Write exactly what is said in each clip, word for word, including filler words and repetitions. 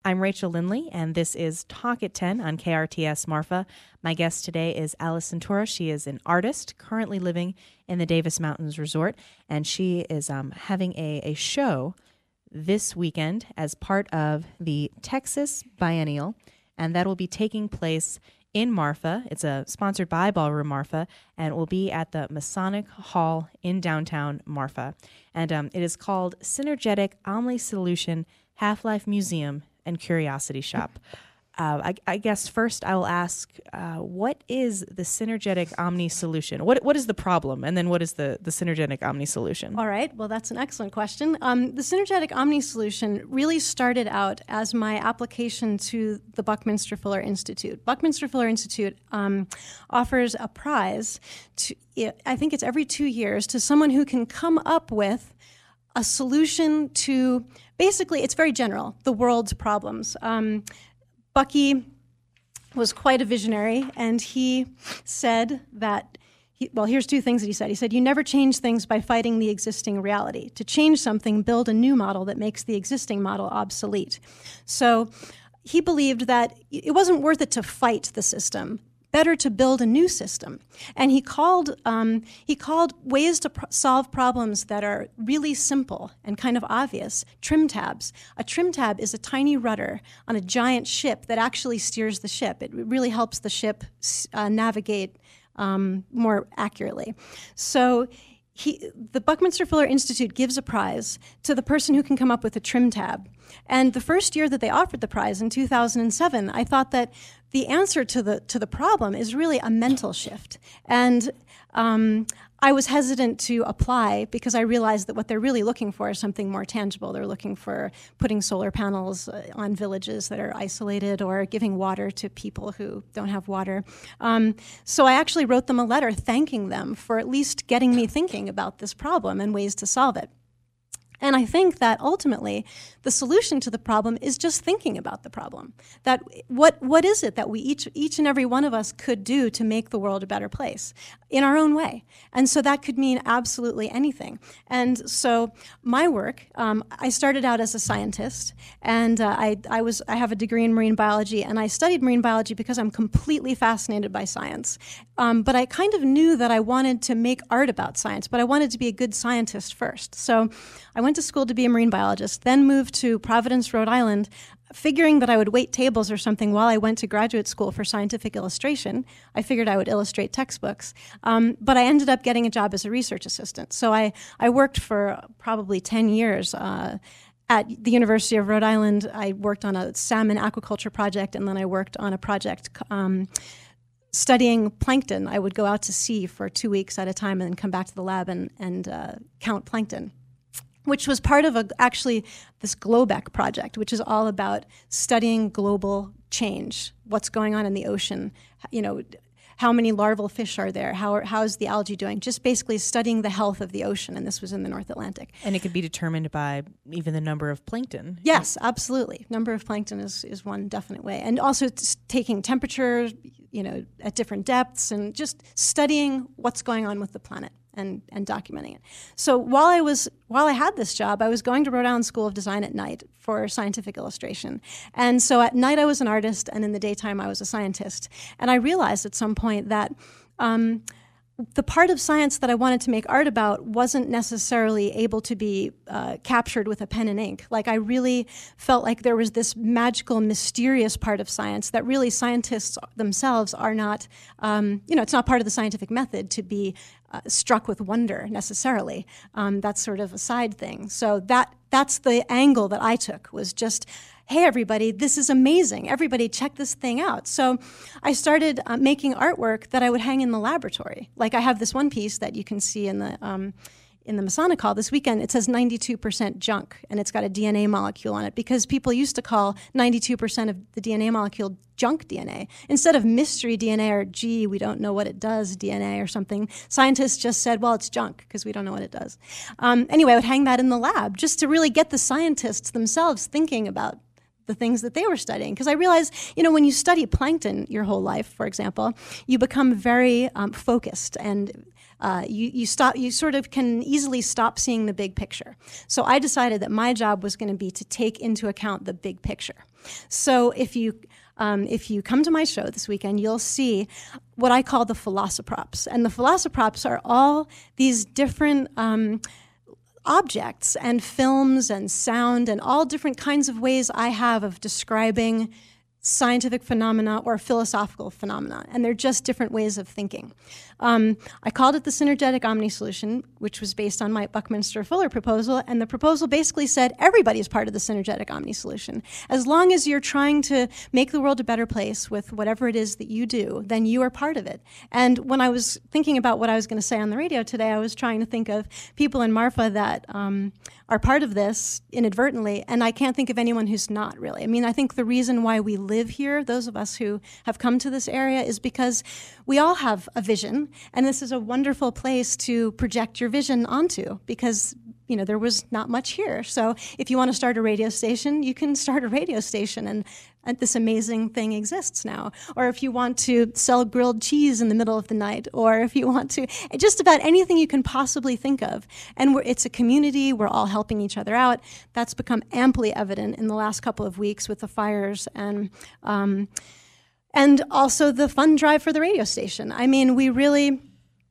I'm Rachel Lindley, and this is Talk at ten on K R T S Marfa. My guest today is Alice Centura. She is an artist currently living in the Davis Mountains Resort, and she is um, having a, a show this weekend as part of the Texas Biennial, and that will be taking place in Marfa. It's a sponsored by Ballroom Marfa, and it will be at the Masonic Hall in downtown Marfa. And um, it is called Synergetic Omni Solution Half-Life Museum and Curiosity Shop. Uh, I, I guess first I will ask, uh, what is the Synergetic Omni Solution? What What is the problem? And then what is the, the Synergetic Omni Solution? All right. Well, that's an excellent question. Um, the Synergetic Omni Solution really started out as my application to the Buckminster Fuller Institute. Buckminster Fuller Institute um, offers a prize, to, I think it's every two years, to someone who can come up with a solution to, basically, it's very general, the world's problems. Um, Bucky was quite a visionary, and he said that, he, well, here's two things that he said. He said, you never change things by fighting the existing reality. To change something, build a new model that makes the existing model obsolete. So he believed that it wasn't worth it to fight the system. Better to build a new system. And he called um, he called ways to pr- solve problems that are really simple and kind of obvious trim tabs. A trim tab is a tiny rudder on a giant ship that actually steers the ship. It really helps the ship uh, navigate um, more accurately. So he, the Buckminster Fuller Institute gives a prize to the person who can come up with a trim tab. And the first year that they offered the prize in two thousand seven, I thought that the answer to the to the problem is really a mental shift. And um, I was hesitant to apply because I realized that what they're really looking for is something more tangible. They're looking for putting solar panels on villages that are isolated or giving water to people who don't have water. Um, so I actually wrote them a letter thanking them for at least getting me thinking about this problem and ways to solve it. And I think that ultimately the solution to the problem is just thinking about the problem. That what what is it that we each each and every one of us could do to make the world a better place in our own way? And so that could mean absolutely anything. And so my work, um, I started out as a scientist, and uh, I I was I have a degree in marine biology, and I studied marine biology because I'm completely fascinated by science. Um, but I kind of knew that I wanted to make art about science, but I wanted to be a good scientist first. So I went to school to be a marine biologist, then moved to Providence, Rhode Island, figuring that I would wait tables or something while I went to graduate school for scientific illustration. I figured I would illustrate textbooks. Um, but I ended up getting a job as a research assistant. So I, I worked for probably ten years uh, at the University of Rhode Island. I worked on a salmon aquaculture project, and then I worked on a project um, studying plankton. I would go out to sea for two weeks at a time and then come back to the lab and, and uh, count plankton, which was part of a, actually this GLOBEC project, which is all about studying global change, what's going on in the ocean, you know, how many larval fish are there, how are, how is the algae doing, just basically studying the health of the ocean, and this was in the North Atlantic. And it could be determined by even the number of plankton. Yes, absolutely. Number of plankton is, is one definite way. And also t- taking temperature, you know, at different depths, and just studying what's going on with the planet. And, and documenting it. So while I was while I had this job, I was going to Rhode Island School of Design at night for scientific illustration. And so at night I was an artist, and in the daytime I was a scientist. And I realized at some point that um, the part of science that I wanted to make art about wasn't necessarily able to be uh, captured with a pen and ink. Like, I really felt like there was this magical, mysterious part of science that really scientists themselves are not, um, you know, it's not part of the scientific method to be uh, struck with wonder necessarily. Um, that's sort of a side thing. So that that's the angle that I took, was just, hey, everybody, this is amazing. Everybody check this thing out. So I started uh, making artwork that I would hang in the laboratory. Like, I have this one piece that you can see in the um, in the Masonic Hall this weekend. It says ninety-two percent junk, and it's got a D N A molecule on it, because people used to call ninety-two percent of the D N A molecule junk D N A. Instead of mystery D N A, or gee, we don't know what it does D N A or something, scientists just said, well, it's junk because we don't know what it does. Um, anyway, I would hang that in the lab just to really get the scientists themselves thinking about the things that they were studying. Because I realized, you know, when you study plankton your whole life, for example, you become very um, focused, and uh, you, you stop, you sort of can easily stop seeing the big picture. So I decided that my job was going to be to take into account the big picture. So if you Um, if you come to my show this weekend, you'll see what I call the Philosopprops. And the Philosopprops are all these different um, objects and films and sound and all different kinds of ways I have of describing scientific phenomena or philosophical phenomena, and they're just different ways of thinking. Um, I called it the Synergetic Omni Solution, which was based on my Buckminster-Fuller proposal, and the proposal basically said everybody's part of the Synergetic Omni Solution. As long as you're trying to make the world a better place with whatever it is that you do, then you are part of it. And when I was thinking about what I was going to say on the radio today, I was trying to think of people in Marfa that um, are part of this inadvertently, and I can't think of anyone who's not really. I mean, I think the reason why we live here, those of us who have come to this area, is because we all have a vision, and this is a wonderful place to project your vision onto, because you know there was not much here. So if you want to start a radio station, you can start a radio station, and, and this amazing thing exists now. Or if you want to sell grilled cheese in the middle of the night, or if you want to, just about anything you can possibly think of. And we're, it's a community, we're all helping each other out. That's become amply evident in the last couple of weeks with the fires and um, and also the fund drive for the radio station. I mean, we really,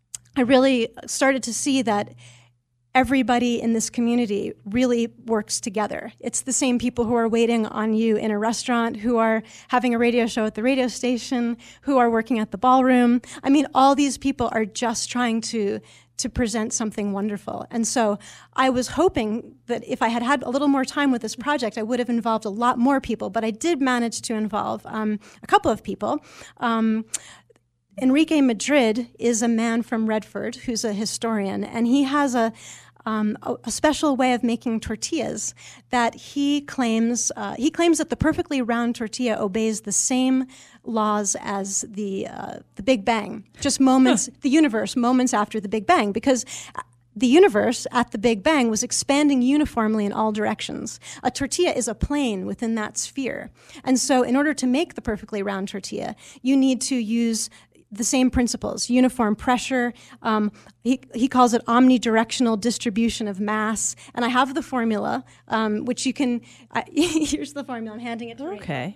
I really started to see that everybody in this community really works together. It's the same people who are waiting on you in a restaurant, who are having a radio show at the radio station, who are working at the ballroom. I mean, all these people are just trying to to present something wonderful. And so I was hoping that if I had had a little more time with this project, I would have involved a lot more people, but I did manage to involve um, a couple of people. Um, Enrique Madrid is a man from Redford who's a historian, and he has a Um, a, a special way of making tortillas that he claims uh, he claims that the perfectly round tortilla obeys the same laws as the uh, the Big Bang, just moments the universe moments after the Big Bang, because the universe at the Big Bang was expanding uniformly in all directions. A tortilla is a plane within that sphere, and so in order to make the perfectly round tortilla, you need to use the same principles, uniform pressure. Um, he, he calls it omnidirectional distribution of mass. And I have the formula, um, which you can, uh, here's the formula, I'm handing it to you. Okay.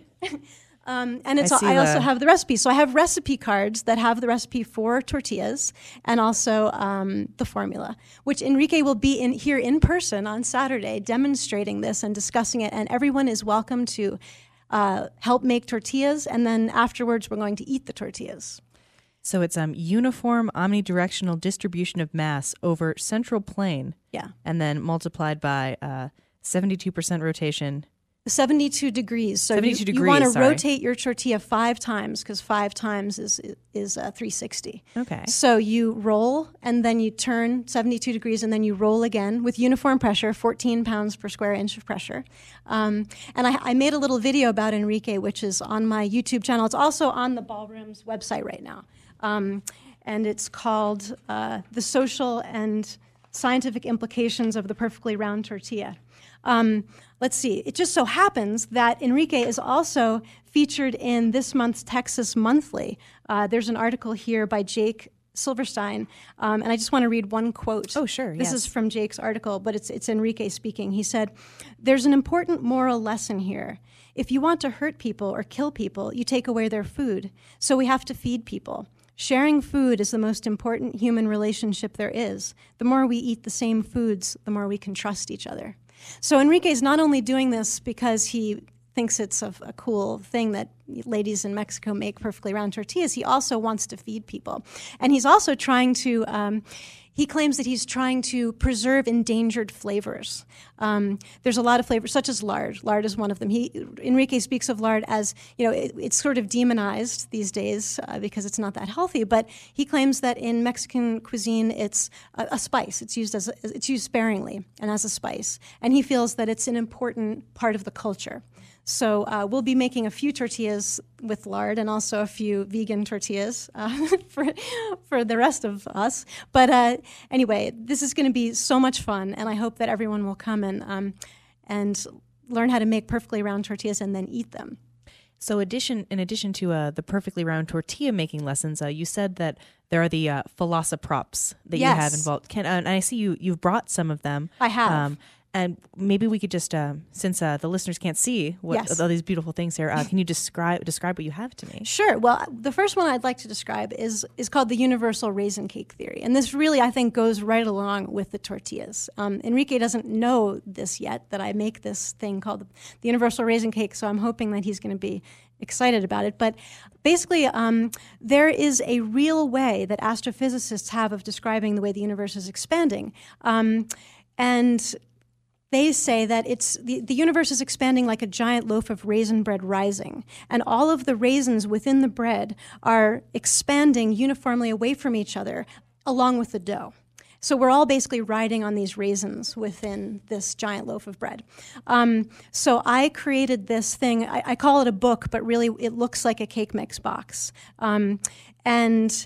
um, and it's I, I also have the recipe. So I have recipe cards that have the recipe for tortillas and also um, the formula, which Enrique will be in here in person on Saturday demonstrating this and discussing it. And everyone is welcome to uh, help make tortillas. And then afterwards, we're going to eat the tortillas. So it's um uniform omnidirectional distribution of mass over central plane. Yeah. And then multiplied by uh, seventy-two percent rotation. seventy-two degrees. So seventy-two you, degrees, you want to sorry. rotate your tortilla five times because five times is is uh, three sixty. Okay. So you roll and then you turn seventy-two degrees and then you roll again with uniform pressure, fourteen pounds per square inch of pressure. Um, and I, I made a little video about Enrique, which is on my YouTube channel. It's also on the Ballroom's website right now. Um, and it's called uh, The Social and Scientific Implications of the Perfectly Round Tortilla. Um, let's see. It just so happens that Enrique is also featured in this month's Texas Monthly. Uh, there's an article here by Jake Silverstein, um, and I just want to read one quote. Oh, sure, This yes. is from Jake's article, but it's it's Enrique speaking. He said, "There's an important moral lesson here. If you want to hurt people or kill people, you take away their food. So we have to feed people. Sharing food is the most important human relationship there is. The more we eat the same foods, the more we can trust each other." So Enrique's not only doing this because he thinks it's a, a cool thing that ladies in Mexico make perfectly round tortillas, he also wants to feed people. And he's also trying to, um, he claims that he's trying to preserve endangered flavors. Um, there's a lot of flavors, such as lard. Lard is one of them. He, Enrique speaks of lard as, you know, it, it's sort of demonized these days uh, because it's not that healthy, but he claims that in Mexican cuisine, it's a, a spice. It's used as a, it's used sparingly and as a spice. And he feels that it's an important part of the culture. So uh, we'll be making a few tortillas with lard and also a few vegan tortillas uh, for for the rest of us. But uh, anyway, this is going to be so much fun, and I hope that everyone will come and um, and learn how to make perfectly round tortillas and then eat them. So, addition in addition to uh, the perfectly round tortilla making lessons, uh, you said that there are the uh, Philosoprops that yes. you have involved. Can, uh, and I see you you've brought some of them. I have. Um, and maybe we could just, uh, since uh, the listeners can't see what yes. all these beautiful things here, uh, can you describe describe what you have to me? Sure. Well, the first one I'd like to describe is is called the universal raisin cake theory, and this really I think goes right along with the tortillas. Um, Enrique doesn't know this yet, that I make this thing called the, the universal raisin cake, so I'm hoping that he's going to be excited about it. But basically, um, there is a real way that astrophysicists have of describing the way the universe is expanding, um, and they say that it's the, the universe is expanding like a giant loaf of raisin bread rising, and all of the raisins within the bread are expanding uniformly away from each other along with the dough. So we're all basically riding on these raisins within this giant loaf of bread. Um, so I created this thing. I, I call it a book, but really it looks like a cake mix box. Um, and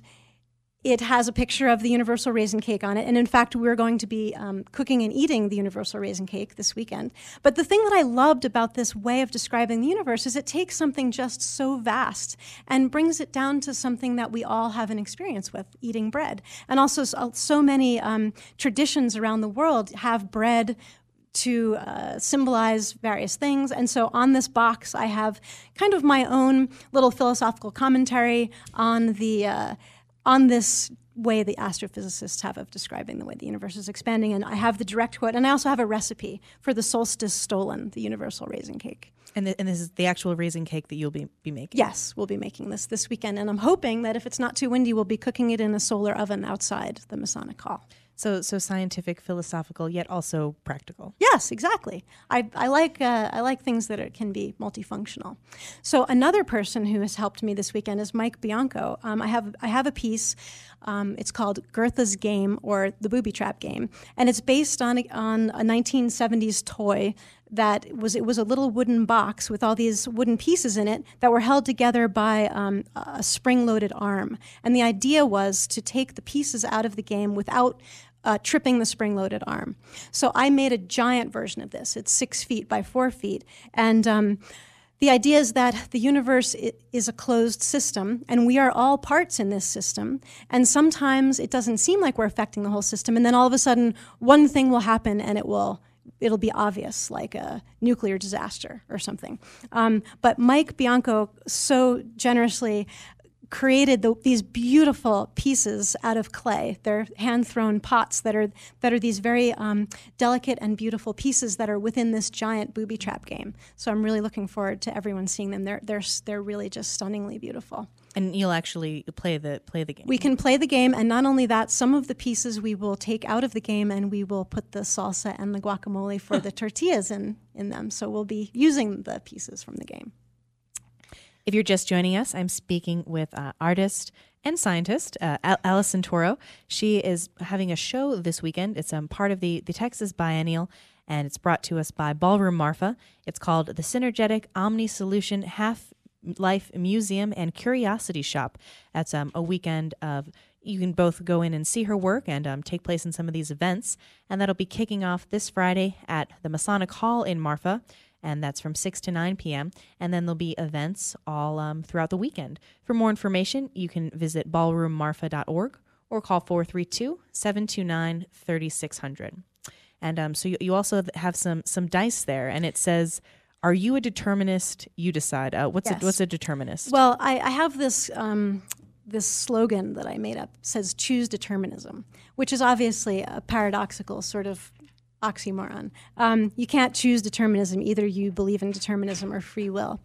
it has a picture of the universal raisin cake on it. And in fact, we're going to be um, cooking and eating the universal raisin cake this weekend. But the thing that I loved about this way of describing the universe is it takes something just so vast and brings it down to something that we all have an experience with, eating bread. And also so, so many um, traditions around the world have bread to uh, symbolize various things. And so on this box, I have kind of my own little philosophical commentary on the uh, on this way the astrophysicists have of describing the way the universe is expanding. And I have the direct quote, and I also have a recipe for the solstice stollen, the universal raisin cake. And, th- and this is the actual raisin cake that you'll be, be making? Yes, we'll be making this this weekend. And I'm hoping that if it's not too windy, we'll be cooking it in a solar oven outside the Masonic Hall. So, so scientific, philosophical, yet also practical. Yes, exactly. I, I like uh, I like things that are, can be multifunctional. So another person who has helped me this weekend is Mike Bianco. Um, I have I have a piece. Um, it's called Goethe's Game, or the Booby Trap Game, and it's based on a, on a nineteen seventies toy that was it was a little wooden box with all these wooden pieces in it that were held together by um, a spring-loaded arm. And the idea was to take the pieces out of the game without Uh, tripping the spring-loaded arm. So I made a giant version of this. It's six feet by four feet. And um, the idea is that the universe is a closed system, and we are all parts in this system. And sometimes it doesn't seem like we're affecting the whole system, and then all of a sudden, one thing will happen, and it will it'll be obvious, like a nuclear disaster or something. Um, but Mike Bianco so generously created the, these beautiful pieces out of clay. They're hand-thrown pots that are that are these very um, delicate and beautiful pieces that are within this giant booby trap game. So I'm really looking forward to everyone seeing them. They're they're they're really just stunningly beautiful. And you'll actually play the play the game. We can play the game, and not only that, some of the pieces we will take out of the game, and we will put the salsa and the guacamole for the tortillas in in them. So we'll be using the pieces from the game. If you're just joining us, I'm speaking with uh, artist and scientist uh, Al- Allison Toro. She is having a show this weekend. It's um, part of the, the Texas Biennial, and it's brought to us by Ballroom Marfa. It's called the Synergetic Omni Solution Half-Life Museum and Curiosity Shop. That's um, a weekend of, you can both go in and see her work and um, take place in some of these events, and that'll be kicking off this Friday at the Masonic Hall in Marfa. And that's from six to nine p.m. And then there'll be events all um, throughout the weekend. For more information, you can visit ballroom marfa dot org or call four three two, seven two nine, three six zero zero. And um, so you, you also have some some dice there, and it says, "Are you a determinist? You decide." Uh, what's Yes. a, what's a determinist? Well, I, I have this um, this slogan that I made up. It says, "Choose determinism," which is obviously a paradoxical sort of oxymoron. Um, you can't choose determinism. Either you believe in determinism or free will.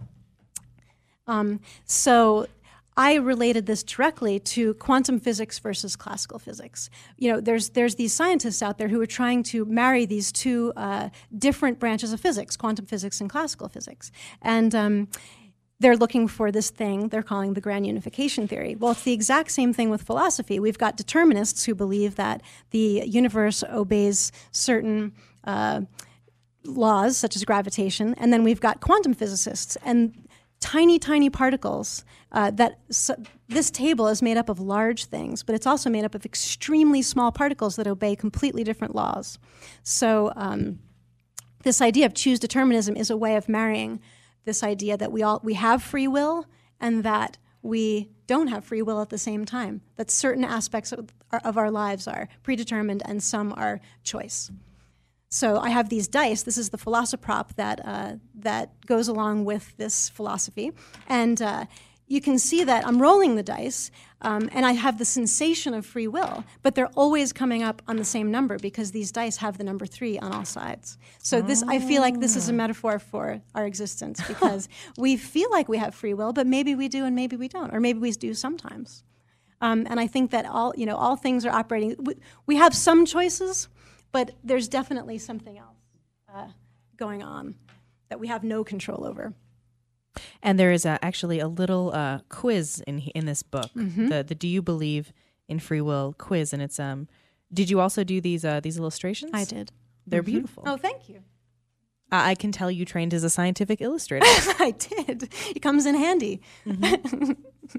Um, so I related this directly to quantum physics versus classical physics. You know, there's there's these scientists out there who are trying to marry these two uh, different branches of physics, quantum physics and classical physics. And um, they're looking for this thing they're calling the grand unification theory. Well, it's the exact same thing with philosophy. We've got determinists who believe that the universe obeys certain uh, laws, such as gravitation, and then we've got quantum physicists and tiny, tiny particles uh, that so this table is made up of large things, but it's also made up of extremely small particles that obey completely different laws. So um, this idea of choose determinism is a way of marrying this idea that we all we have free will and that we don't have free will at the same time, that certain aspects of our, of our lives are predetermined and some are choice. So I have these dice. This is the Philosophrop that uh, that goes along with this philosophy. And uh, you can see that I'm rolling the dice, um, and I have the sensation of free will, but they're always coming up on the same number because these dice have the number three on all sides. So this, I feel like this is a metaphor for our existence because we feel like we have free will, but maybe we do and maybe we don't, or maybe we do sometimes. Um, and I think that all, you know, all things are operating. We, we have some choices, but there's definitely something else uh, going on that we have no control over. And there is a, actually a little uh, quiz in in this book, mm-hmm. the the Do You Believe in Free Will quiz, and it's um. Did you also do these uh, these illustrations? I did. They're mm-hmm. beautiful. Oh, thank you. Uh, I can tell you trained as a scientific illustrator. I did. It comes in handy. Mm-hmm.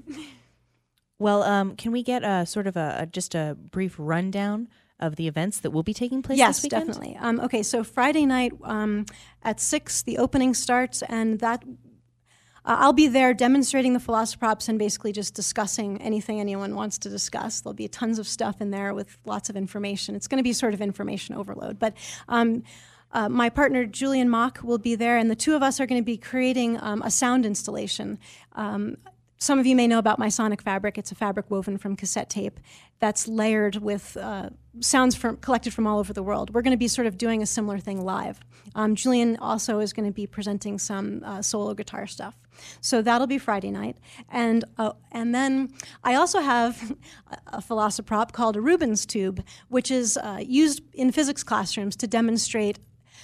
Well, um, can we get a sort of a, a just a brief rundown of the events that will be taking place yes, this weekend? Yes, definitely. Um, okay, so Friday night um, at six, the opening starts, and that uh, I'll be there demonstrating the Philosophoprops and basically just discussing anything anyone wants to discuss. There'll be tons of stuff in there with lots of information. It's going to be sort of information overload. But um, uh, my partner, Julian Mock, will be there, and the two of us are going to be creating um, a sound installation. Um, Some of you may know about my sonic fabric. It's a fabric woven from cassette tape that's layered with uh, sounds from, collected from all over the world. We're going to be sort of doing a similar thing live. Um, Julian also is going to be presenting some uh, solo guitar stuff. So that'll be Friday night. And uh, and then I also have a Philosophrop called a Rubens tube, which is uh, used in physics classrooms to demonstrate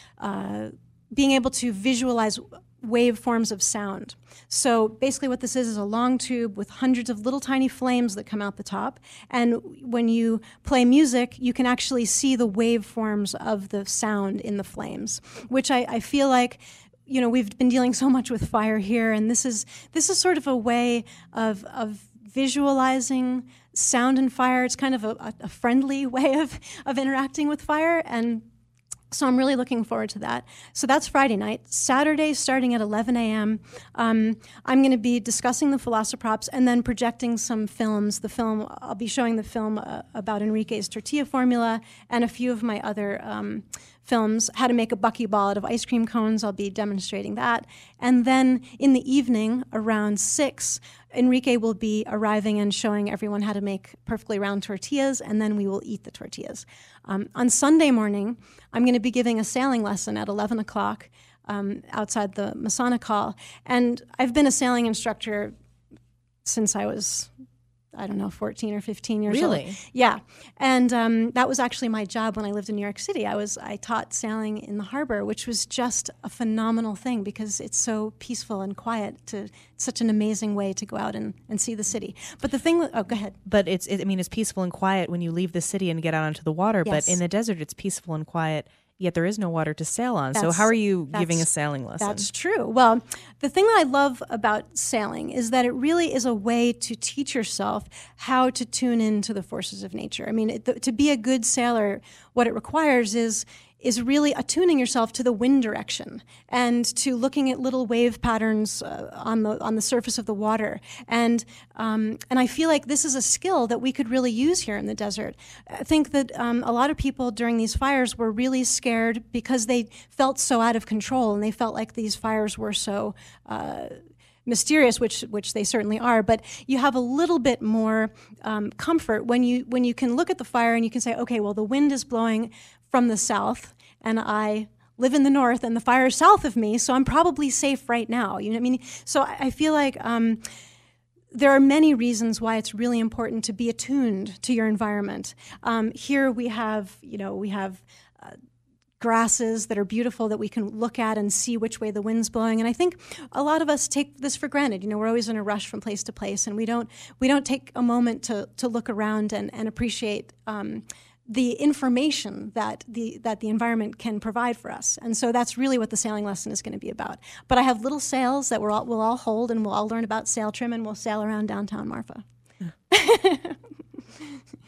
uh, being able to visualize waveforms of sound. So basically what this is is a long tube with hundreds of little tiny flames that come out the top. And when you play music, you can actually see the waveforms of the sound in the flames, which I, I feel like, you know, we've been dealing so much with fire here, and this is this is sort of a way of of visualizing sound and fire. It's kind of a, a friendly way of, of interacting with fire, and so I'm really looking forward to that. So that's Friday night. Saturday, starting at eleven a.m., um, I'm going to be discussing the Philosophoprops and then projecting some films. The film, I'll be showing the film uh, about Enrique's tortilla formula and a few of my other um, films, how to make a buckyball out of ice cream cones. I'll be demonstrating that. And then in the evening, around six, Enrique will be arriving and showing everyone how to make perfectly round tortillas, and then we will eat the tortillas. Um, on Sunday morning, I'm going to be giving a sailing lesson at eleven o'clock um, outside the Masonic Hall. And I've been a sailing instructor since I was, I don't know, fourteen or fifteen years really? old. Yeah. And um, that was actually my job when I lived in New York City. I was I taught sailing in the harbor, which was just a phenomenal thing because it's so peaceful and quiet. To it's such an amazing way to go out and, and see the city. But the thing, oh, go ahead. But it's, it, I mean, it's peaceful and quiet when you leave the city and get out onto the water. Yes. But in the desert, it's peaceful and quiet, yet there is no water to sail on. That's, so how are you giving a sailing lesson? That's true. Well, the thing that I love about sailing is that it really is a way to teach yourself how to tune into the forces of nature. I mean, it, the, to be a good sailor, what it requires is is really attuning yourself to the wind direction and to looking at little wave patterns uh, on the on the surface of the water. And um, and I feel like this is a skill that we could really use here in the desert. I think that um, a lot of people during these fires were really scared because they felt so out of control, and they felt like these fires were so uh, mysterious, which which they certainly are, but you have a little bit more um, comfort when you when you can look at the fire and you can say, okay, well, the wind is blowing from the south, and I live in the north, and the fire is south of me, so I'm probably safe right now. You know what I mean? So I feel like um, there are many reasons why it's really important to be attuned to your environment. Um, here we have, you know, we have uh, grasses that are beautiful that we can look at and see which way the wind's blowing. And I think a lot of us take this for granted. You know, we're always in a rush from place to place, and we don't we don't take a moment to to look around and, and appreciate um, the information that the that the environment can provide for us. And so that's really what the sailing lesson is going to be about. But I have little sails that we're all, we'll all hold, and we'll all learn about sail trim, and we'll sail around downtown Marfa.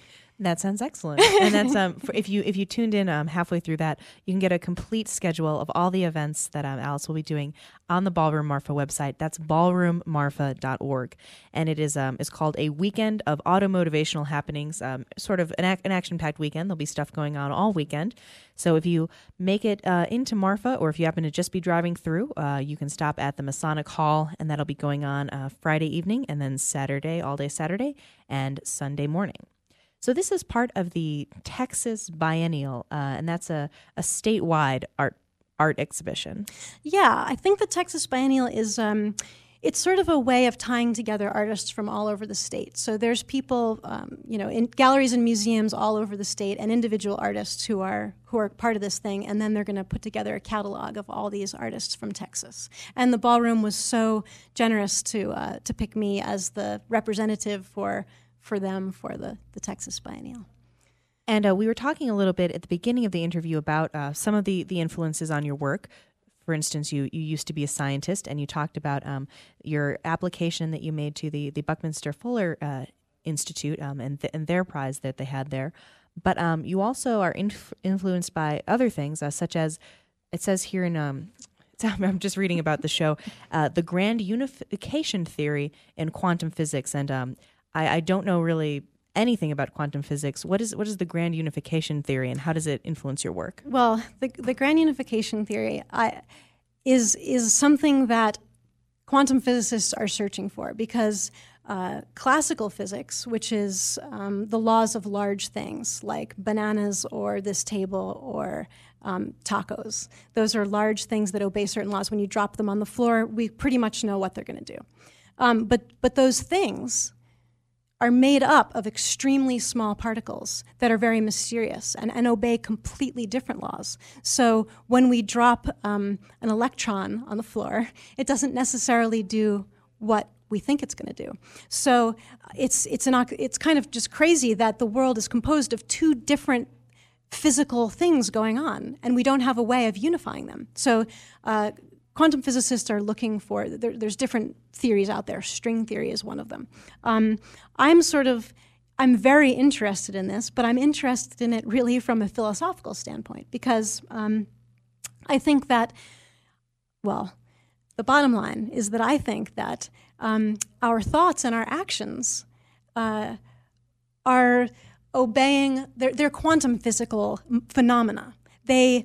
That sounds excellent. And that's um, for if you if you tuned in um, halfway through that, you can get a complete schedule of all the events that um, Alice will be doing on the Ballroom Marfa website. That's ballroom marfa dot org, and it is um, is called a weekend of auto motivational happenings. Um, sort of an, ac- an action packed weekend. There'll be stuff going on all weekend. So if you make it uh, into Marfa, or if you happen to just be driving through, uh, you can stop at the Masonic Hall, and that'll be going on uh, Friday evening, and then Saturday, all day Saturday, and Sunday morning. So this is part of the Texas Biennial, uh, and that's a, a statewide art art exhibition. Yeah, I think the Texas Biennial is um, it's sort of a way of tying together artists from all over the state. So there's people, um, you know, in galleries and museums all over the state, and individual artists who are who are part of this thing, and then they're going to put together a catalog of all these artists from Texas. And the Ballroom was so generous to uh, to pick me as the representative for. for them for the, the Texas Biennial. And uh, we were talking a little bit at the beginning of the interview about uh, some of the, the influences on your work. For instance, you, you used to be a scientist, and you talked about um, your application that you made to the, the Buckminster Fuller uh, Institute um, and, th- and their prize that they had there. But um, you also are inf- influenced by other things, uh, such as, it says here in... Um, I'm just reading about the show, uh, the grand unification theory in quantum physics, and um, I, I don't know really anything about quantum physics. What is what is the grand unification theory, and how does it influence your work? Well, the the grand unification theory I, is is something that quantum physicists are searching for, because uh, classical physics, which is um, the laws of large things like bananas or this table or um, tacos, those are large things that obey certain laws. When you drop them on the floor, we pretty much know what they're going to do. Um, but but those things are made up of extremely small particles that are very mysterious and, and obey completely different laws. So when we drop um, an electron on the floor, it doesn't necessarily do what we think it's going to do. So it's it's an it's kind of just crazy that the world is composed of two different physical things going on, and we don't have a way of unifying them. So uh, quantum physicists are looking for, there, there's different theories out there. String theory is one of them. Um, I'm sort of, I'm very interested in this, but I'm interested in it really from a philosophical standpoint, because um, I think that, well, the bottom line is that I think that um, our thoughts and our actions uh, are obeying, they're, they're quantum physical phenomena. They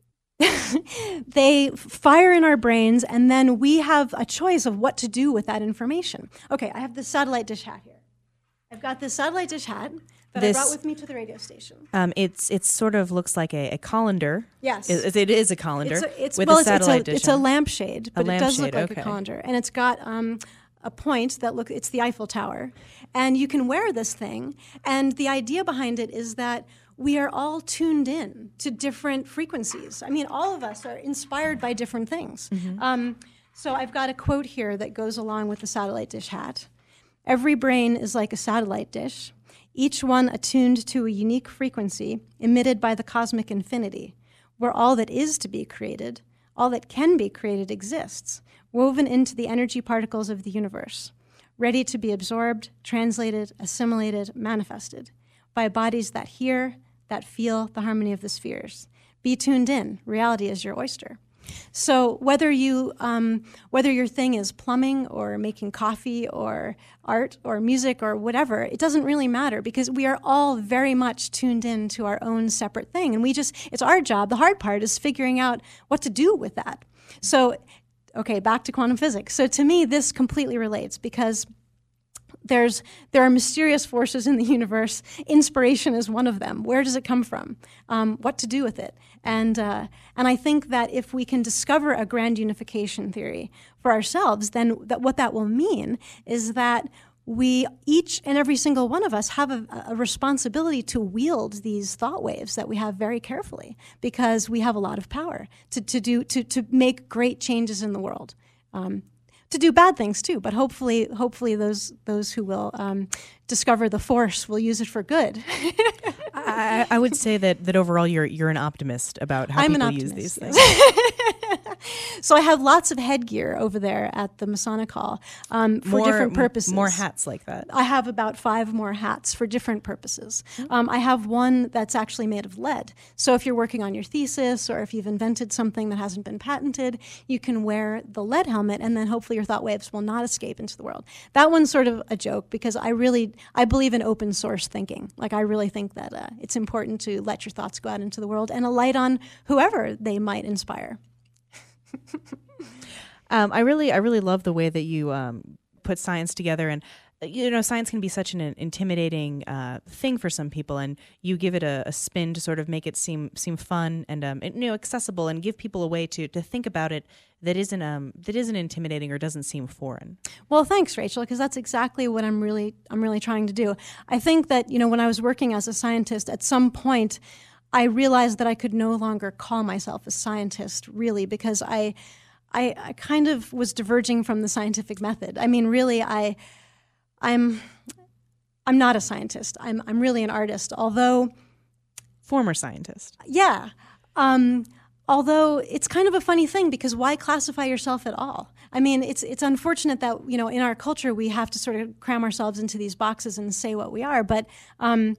they fire in our brains, and then we have a choice of what to do with that information. Okay, I have this satellite dish hat here. I've got this satellite dish hat that this, I brought with me to the radio station. Um, it's it's sort of looks like a, a colander. Yes, it, it is a colander. It's a, it's, with well, a satellite it's, a, dish. It's a lampshade, but a it does look like okay. a colander, and it's got um, a point that look. It's the Eiffel Tower, and you can wear this thing. And the idea behind it is that we are all tuned in to different frequencies. I mean, all of us are inspired by different things. Mm-hmm. Um, so I've got a quote here that goes along with the satellite dish hat. Every brain is like a satellite dish, each one attuned to a unique frequency emitted by the cosmic infinity, where all that is to be created, all that can be created exists, woven into the energy particles of the universe, ready to be absorbed, translated, assimilated, manifested by bodies that hear, that feel the harmony of the spheres. Be tuned in. Reality is your oyster. So whether you um, whether your thing is plumbing or making coffee or art or music or whatever, it doesn't really matter, because we are all very much tuned in to our own separate thing, and we just it's our job. The hard part is figuring out what to do with that. So, okay, back to quantum physics. So to me, this completely relates, because There's there are mysterious forces in the universe. Inspiration is one of them. Where does it come from? Um, what to do with it? And uh, and I think that if we can discover a grand unification theory for ourselves, then that what that will mean is that we each and every single one of us have a, a responsibility to wield these thought waves that we have very carefully, because we have a lot of power to to do to to make great changes in the world. Um, To do bad things too, but hopefully, hopefully those those who will um, discover the force will use it for good. I, I would say that, that overall you're you're an optimist about how I'm people an use optimist, these yes. things. So I have lots of headgear over there at the Masonic Hall um, for more, different purposes. More hats like that. I have about five more hats for different purposes. Mm-hmm. Um, I have one that's actually made of lead. So if you're working on your thesis or if you've invented something that hasn't been patented, you can wear the lead helmet and then hopefully your thought waves will not escape into the world. That one's sort of a joke because I really, I believe in open source thinking. Like I really think that uh, it's important to let your thoughts go out into the world and alight on whoever they might inspire. um, I really, I really love the way that you um, put science together, and you know, science can be such an intimidating uh, thing for some people, and you give it a, a spin to sort of make it seem seem fun and um, and, you know, accessible, and give people a way to to think about it that isn't um that isn't intimidating or doesn't seem foreign. Well, thanks, Rachel, because that's exactly what I'm really I'm really trying to do. I think that, you know, when I was working as a scientist, at some point, I realized that I could no longer call myself a scientist, really, because I, I, I kind of was diverging from the scientific method. I mean, really, I, I'm, I'm not a scientist. I'm, I'm really an artist. Although, former scientist. Yeah. Um, although it's kind of a funny thing because why classify yourself at all? I mean, it's it's unfortunate that, you know, in our culture we have to sort of cram ourselves into these boxes and say what we are. But um,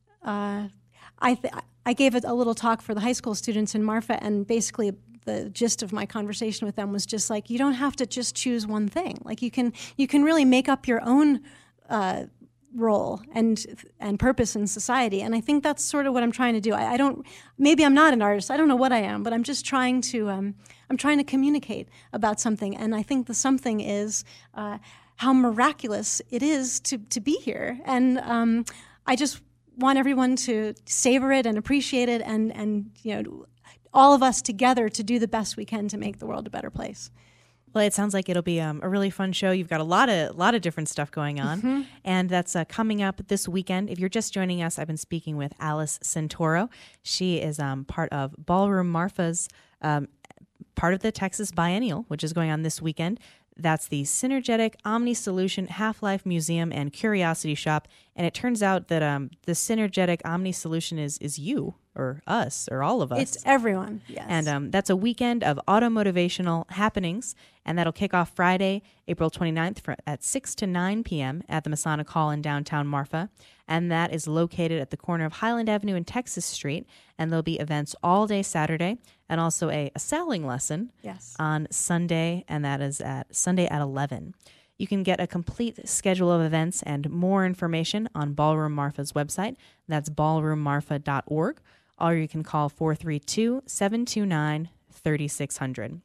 uh, I. Th- I gave a little talk for the high school students in Marfa, and basically the gist of my conversation with them was just like, you don't have to just choose one thing. Like you can you can really make up your own uh, role and and purpose in society. And I think that's sort of what I'm trying to do. I, I don't maybe I'm not an artist. I don't know what I am, but I'm just trying to um, I'm trying to communicate about something. And I think the something is uh, how miraculous it is to to be here. And um, I just want everyone to savor it and appreciate it, and and you know, all of us together to do the best we can to make the world a better place. Well, it sounds like it'll be um, a really fun show. You've got a lot of lot of different stuff going on, mm-hmm. and that's uh, coming up this weekend. If you're just joining us, I've been speaking with Alice Santoro. She is um, part of Ballroom Marfa's um, part of the Texas Biennial, which is going on this weekend. That's the Synergetic Omni Solution Half-Life Museum and Curiosity Shop. And it turns out that um, the Synergetic Omni Solution is is you, or us, or all of us. It's everyone, yes. And um, that's a weekend of auto-motivational happenings, and that'll kick off Friday, April twenty-ninth for, at six to nine p.m. at the Masonic Hall in downtown Marfa. And that is located at the corner of Highland Avenue and Texas Street. And there'll be events all day Saturday, and also a, a sailing lesson yes. on Sunday, and that is at Sunday at eleven. You can get a complete schedule of events and more information on Ballroom Marfa's website. That's ballroom marfa dot org, or you can call four three two, seven two nine, three six zero zero.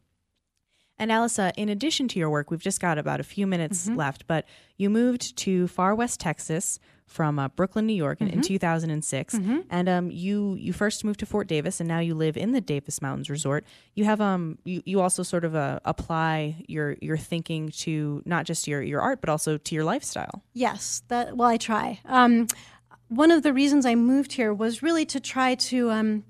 And Alice, uh, in addition to your work, we've just got about a few minutes mm-hmm. left, but you moved to far west Texas from uh, Brooklyn, New York in, mm-hmm. in two thousand six. Mm-hmm. And um, you you first moved to Fort Davis, and now you live in the Davis Mountains Resort. You have um you, you also sort of uh, apply your your thinking to not just your, your art, but also to your lifestyle. Yes, that well, I try. Um, one of the reasons I moved here was really to try to um,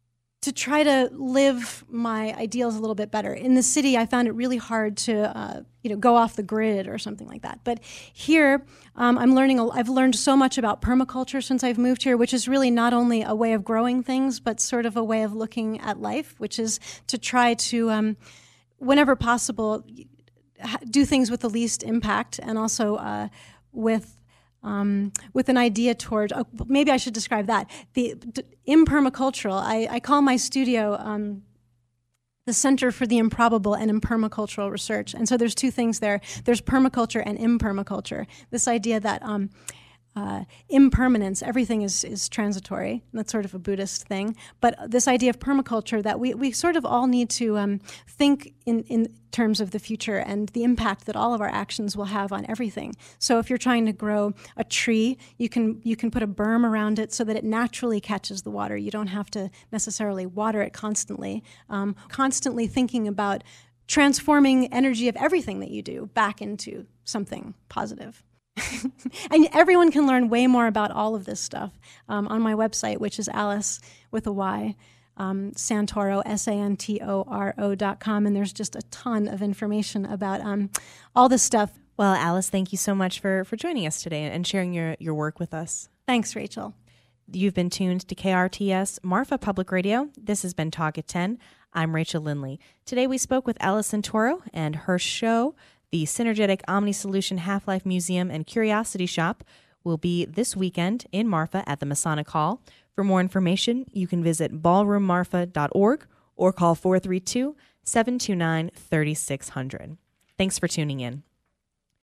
to try to live my ideals a little bit better. In the city, I found it really hard to, uh, you know, go off the grid or something like that. But here, um, I'm learning. A, I've learned so much about permaculture since I've moved here, which is really not only a way of growing things, but sort of a way of looking at life, which is to try to, um, whenever possible, do things with the least impact, and also uh, with. Um, with an idea toward, oh, maybe I should describe that. The, the impermacultural, I, I call my studio um, the Center for the Improbable and Impermacultural Research. And so there's two things there. There's permaculture and impermaculture. This idea that um, uh, impermanence, everything is, is transitory. That's sort of a Buddhist thing. But this idea of permaculture, that we, we sort of all need to um, think in, in terms of the future and the impact that all of our actions will have on everything. So if you're trying to grow a tree, you can you can put a berm around it so that it naturally catches the water. You don't have to necessarily water it constantly. Um, constantly thinking about transforming energy of everything that you do back into something positive. And everyone can learn way more about all of this stuff um, on my website, which is Alice with a Y. Um, Santoro, S A N T O R O dot com, and there's just a ton of information about um, all this stuff. Well, Alice, thank you so much for, for joining us today and sharing your, your work with us. Thanks, Rachel. You've been tuned to K R T S Marfa Public Radio. This has been Talk at ten. I'm Rachel Lindley. Today we spoke with Allison Toro, and her show, the Synergetic Omni Solution Half-Life Museum and Curiosity Shop, will be this weekend in Marfa at the Masonic Hall. For more information, you can visit ballroom marfa dot org or call four three two, seven two nine, three six zero zero. Thanks for tuning in.